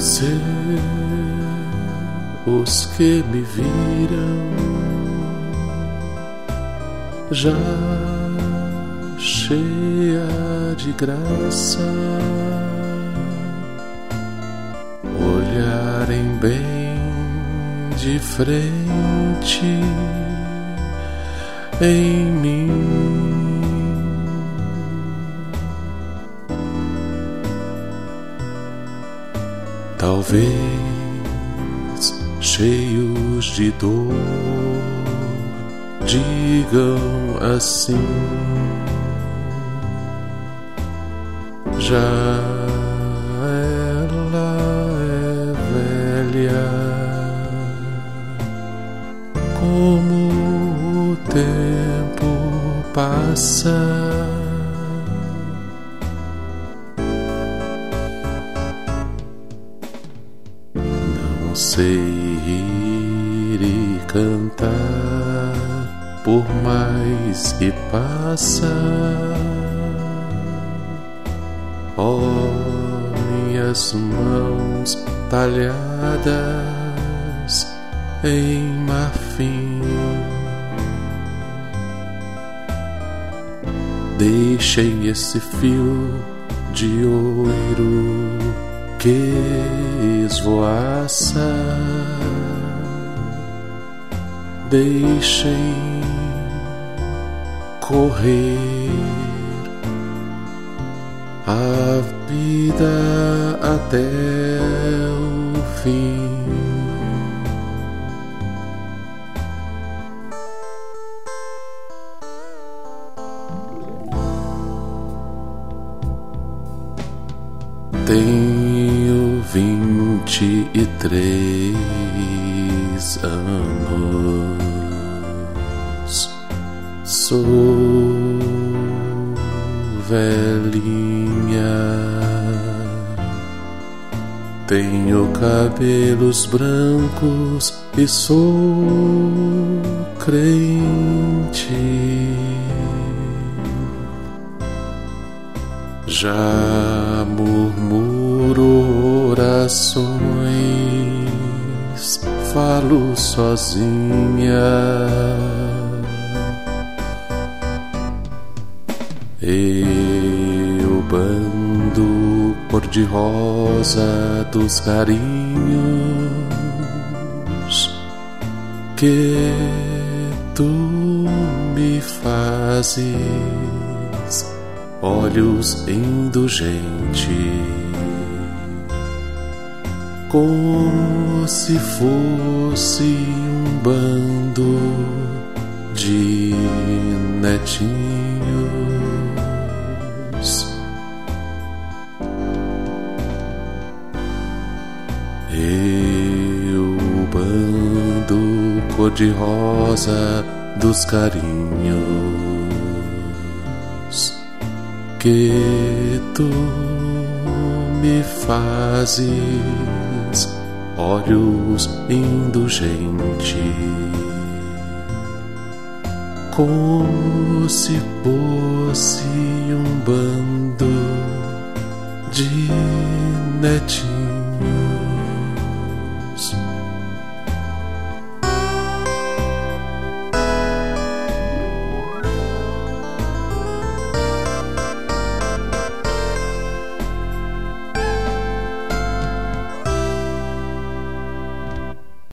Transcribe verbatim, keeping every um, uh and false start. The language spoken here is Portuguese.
Se os que me viram já cheia de graça olharem bem de frente em mim, talvez cheios de dor digam assim: já ela é velha, como o tempo passa. Não sei rir e cantar, por mais que passa. Ó, minhas mãos talhadas em marfim, deixem esse fio de ouro que esvoaça, deixem correr a vida até o fim. Tenho vinte e três anos, sou velhinha, tenho cabelos brancos e sou crente. Já murmuro orações, falo sozinha. Eu bando cor-de-rosa dos carinhos que tu me fazes, olhos indulgentes, como se fosse um bando de netinhos. Eu, bando cor-de-rosa dos carinhos que tu me fazes, olhos indulgentes, como se fosse um bando de netinhos.